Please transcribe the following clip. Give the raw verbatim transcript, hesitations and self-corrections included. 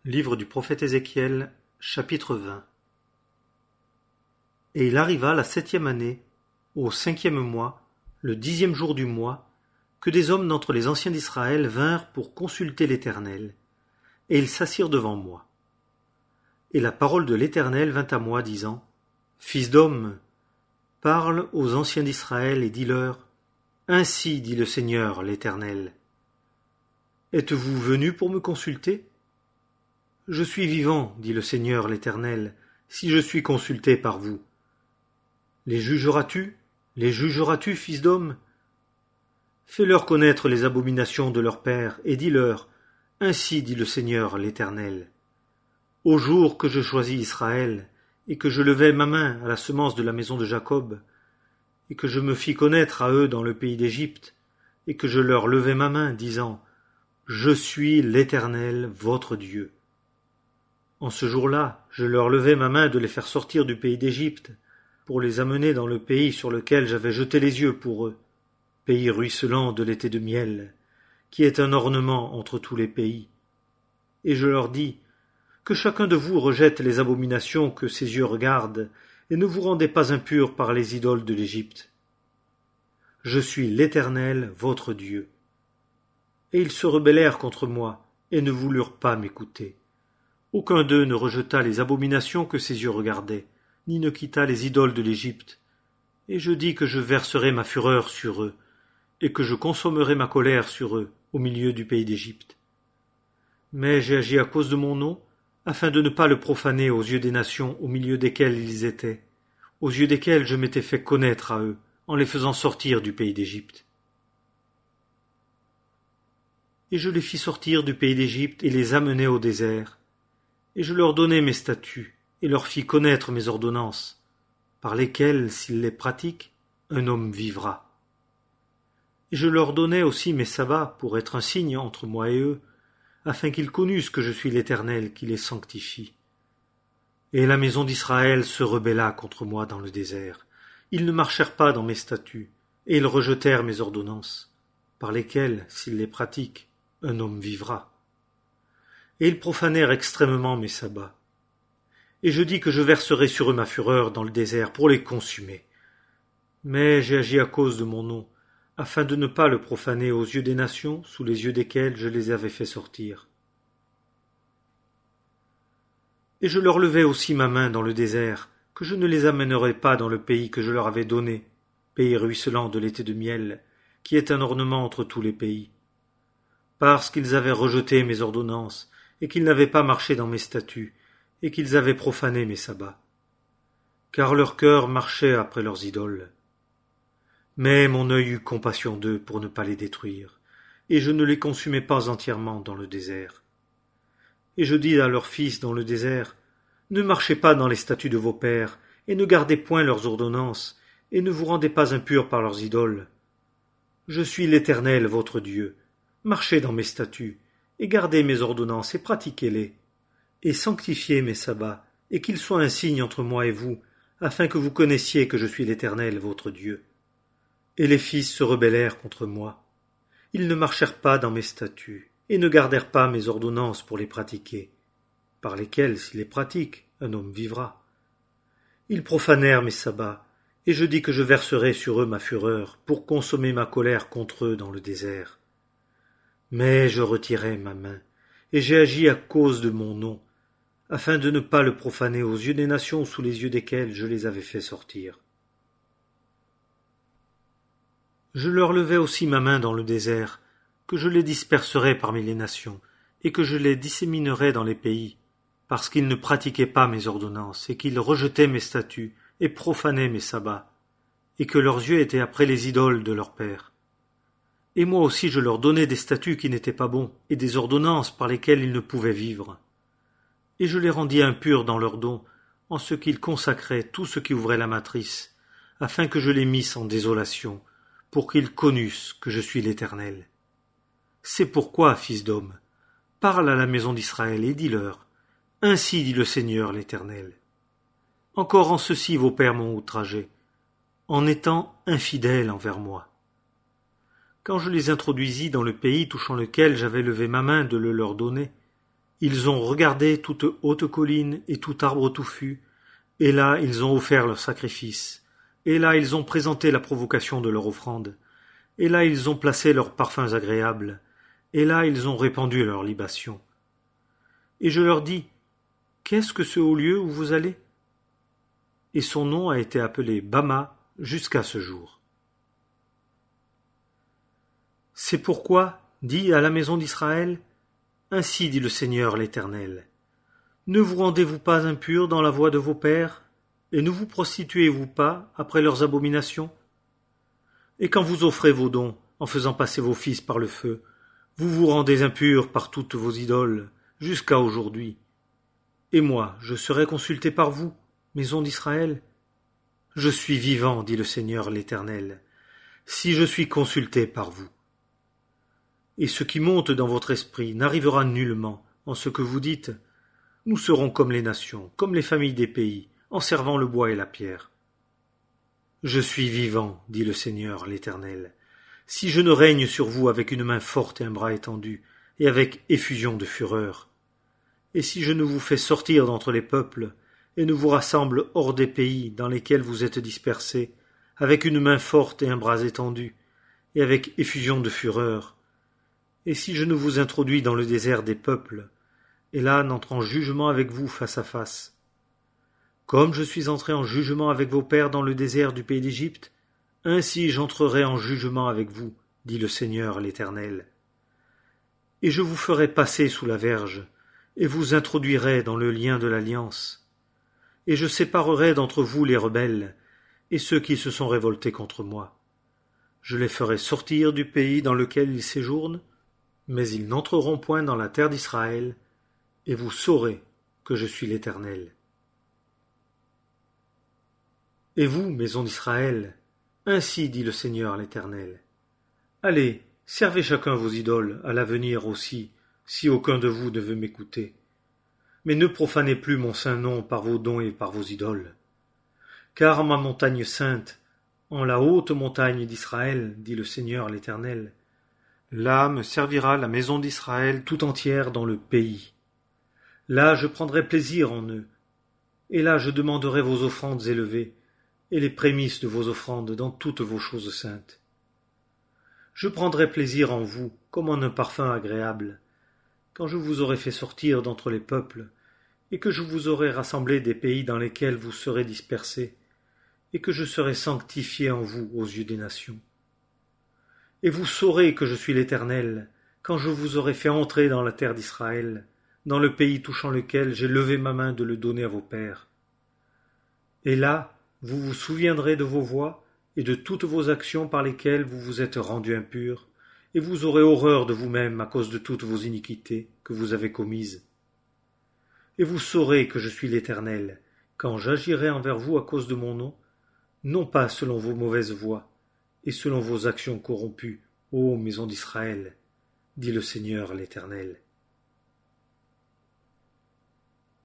Livre du prophète Ézéchiel, chapitre vingt. Et il arriva la septième année, au cinquième mois, le dixième jour du mois, que des hommes d'entre les anciens d'Israël vinrent pour consulter l'Éternel, et ils s'assirent devant moi. Et la parole de l'Éternel vint à moi, disant, Fils d'homme, parle aux anciens d'Israël et dis-leur, Ainsi dit le Seigneur l'Éternel. Êtes-vous venus pour me consulter? Je suis vivant, dit le Seigneur l'Éternel, si je suis consulté par vous. Les jugeras-tu? Les jugeras-tu, fils d'homme? Fais-leur connaître les abominations de leur père, et dis-leur, Ainsi dit le Seigneur l'Éternel. Au jour que je choisis Israël, et que je levai ma main à la semence de la maison de Jacob, et que je me fis connaître à eux dans le pays d'Égypte, et que je leur levai ma main, disant, Je suis l'Éternel, votre Dieu. En ce jour-là, je leur levai ma main de les faire sortir du pays d'Égypte, pour les amener dans le pays sur lequel j'avais jeté les yeux pour eux, pays ruisselant de l'été de miel, qui est un ornement entre tous les pays. Et je leur dis, que chacun de vous rejette les abominations que ses yeux regardent, et ne vous rendez pas impurs par les idoles de l'Égypte. Je suis l'Éternel, votre Dieu. Et ils se rebellèrent contre moi, et ne voulurent pas m'écouter. Aucun d'eux ne rejeta les abominations que ses yeux regardaient, ni ne quitta les idoles de l'Égypte. Et je dis que je verserai ma fureur sur eux, et que je consommerai ma colère sur eux, au milieu du pays d'Égypte. Mais j'ai agi à cause de mon nom, afin de ne pas le profaner aux yeux des nations au milieu desquelles ils étaient, aux yeux desquelles je m'étais fait connaître à eux, en les faisant sortir du pays d'Égypte. Et je les fis sortir du pays d'Égypte et les amenai au désert, et je leur donnai mes statuts, et leur fis connaître mes ordonnances, par lesquelles, s'ils les pratiquent, un homme vivra. Et je leur donnai aussi mes sabbats pour être un signe entre moi et eux, afin qu'ils connussent que je suis l'Éternel qui les sanctifie. Et la maison d'Israël se rebella contre moi dans le désert. Ils ne marchèrent pas dans mes statuts, et ils rejetèrent mes ordonnances, par lesquelles, s'ils les pratiquent, un homme vivra. Et ils profanèrent extrêmement mes sabbats. Et je dis que je verserai sur eux ma fureur dans le désert pour les consumer. Mais j'ai agi à cause de mon nom, afin de ne pas le profaner aux yeux des nations sous les yeux desquelles je les avais fait sortir. Et je leur levai aussi ma main dans le désert, que je ne les amènerai pas dans le pays que je leur avais donné, pays ruisselant de l'été de miel, qui est un ornement entre tous les pays. Parce qu'ils avaient rejeté mes ordonnances, et qu'ils n'avaient pas marché dans mes statuts, et qu'ils avaient profané mes sabbats. Car leur cœur marchait après leurs idoles. Mais mon œil eut compassion d'eux pour ne pas les détruire, et je ne les consumai pas entièrement dans le désert. Et je dis à leurs fils dans le désert, ne marchez pas dans les statuts de vos pères, et ne gardez point leurs ordonnances, et ne vous rendez pas impurs par leurs idoles. Je suis l'Éternel votre Dieu, marchez dans mes statuts, et gardez mes ordonnances, et pratiquez-les, et sanctifiez mes sabbats, et qu'ils soient un signe entre moi et vous, afin que vous connaissiez que je suis l'Éternel votre Dieu. Et les fils se rebellèrent contre moi. Ils ne marchèrent pas dans mes statuts, et ne gardèrent pas mes ordonnances pour les pratiquer, par lesquelles, s'ils les pratiquent, un homme vivra. Ils profanèrent mes sabbats, et je dis que je verserai sur eux ma fureur, pour consommer ma colère contre eux dans le désert. Mais je retirai ma main, et j'ai agi à cause de mon nom, afin de ne pas le profaner aux yeux des nations sous les yeux desquelles je les avais fait sortir. Je leur levai aussi ma main dans le désert, que je les disperserai parmi les nations, et que je les disséminerai dans les pays, parce qu'ils ne pratiquaient pas mes ordonnances, et qu'ils rejetaient mes statuts, et profanaient mes sabbats, et que leurs yeux étaient après les idoles de leurs pères. Et moi aussi je leur donnai des statuts qui n'étaient pas bons, et des ordonnances par lesquelles ils ne pouvaient vivre. Et je les rendis impurs dans leurs dons, en ce qu'ils consacraient tout ce qui ouvrait la matrice, afin que je les misse en désolation, pour qu'ils connussent que je suis l'Éternel. C'est pourquoi, fils d'homme, parle à la maison d'Israël et dis-leur, Ainsi dit le Seigneur l'Éternel. Encore en ceci vos pères m'ont outragé, en étant infidèles envers moi. Quand je les introduisis dans le pays touchant lequel j'avais levé ma main de le leur donner, Ils ont regardé toute haute colline et tout arbre touffu, et là ils ont offert leurs sacrifices, et là ils ont présenté la provocation de leur offrande, et là ils ont placé leurs parfums agréables, et là ils ont répandu leurs libations. Et je leur dis, qu'est-ce que ce haut lieu où vous allez? Et son nom a été appelé Bama jusqu'à ce jour. C'est pourquoi, dis à la maison d'Israël, ainsi dit le Seigneur l'Éternel, ne vous rendez-vous pas impurs dans la voie de vos pères, et ne vous prostituez-vous pas après leurs abominations? Et quand vous offrez vos dons, en faisant passer vos fils par le feu, vous vous rendez impurs par toutes vos idoles, jusqu'à aujourd'hui. Et moi, je serai consulté par vous, maison d'Israël? Je suis vivant, dit le Seigneur l'Éternel, si je suis consulté par vous. Et ce qui monte dans votre esprit n'arrivera nullement en ce que vous dites. Nous serons comme les nations, comme les familles des pays, en servant le bois et la pierre. Je suis vivant, dit le Seigneur l'Éternel, si je ne règne sur vous avec une main forte et un bras étendu, et avec effusion de fureur, et si je ne vous fais sortir d'entre les peuples, et ne vous rassemble hors des pays dans lesquels vous êtes dispersés, avec une main forte et un bras étendu, et avec effusion de fureur, et si je ne vous introduis dans le désert des peuples, et là n'entre en jugement avec vous face à face, comme je suis entré en jugement avec vos pères dans le désert du pays d'Égypte, ainsi j'entrerai en jugement avec vous, dit le Seigneur l'Éternel. Et je vous ferai passer sous la verge, et vous introduirai dans le lien de l'alliance, et je séparerai d'entre vous les rebelles, et ceux qui se sont révoltés contre moi. Je les ferai sortir du pays dans lequel ils séjournent, mais ils n'entreront point dans la terre d'Israël, et vous saurez que je suis l'Éternel. Et vous, maison d'Israël, ainsi dit le Seigneur l'Éternel. Allez, servez chacun vos idoles à l'avenir aussi, si aucun de vous ne veut m'écouter. Mais ne profanez plus mon saint nom par vos dons et par vos idoles. Car en ma montagne sainte, en la haute montagne d'Israël, dit le Seigneur l'Éternel, là me servira la maison d'Israël tout entière dans le pays. Là je prendrai plaisir en eux, et là je demanderai vos offrandes élevées, et les prémices de vos offrandes dans toutes vos choses saintes. Je prendrai plaisir en vous, comme en un parfum agréable, quand je vous aurai fait sortir d'entre les peuples, et que je vous aurai rassemblé des pays dans lesquels vous serez dispersés, et que je serai sanctifié en vous aux yeux des nations. Et vous saurez que je suis l'Éternel, quand je vous aurai fait entrer dans la terre d'Israël, dans le pays touchant lequel j'ai levé ma main de le donner à vos pères. Et là, vous vous souviendrez de vos voies et de toutes vos actions par lesquelles vous vous êtes rendus impurs, et vous aurez horreur de vous-même à cause de toutes vos iniquités que vous avez commises. Et vous saurez que je suis l'Éternel, quand j'agirai envers vous à cause de mon nom, non pas selon vos mauvaises voies, et selon vos actions corrompues, ô maison d'Israël, dit le Seigneur l'Éternel.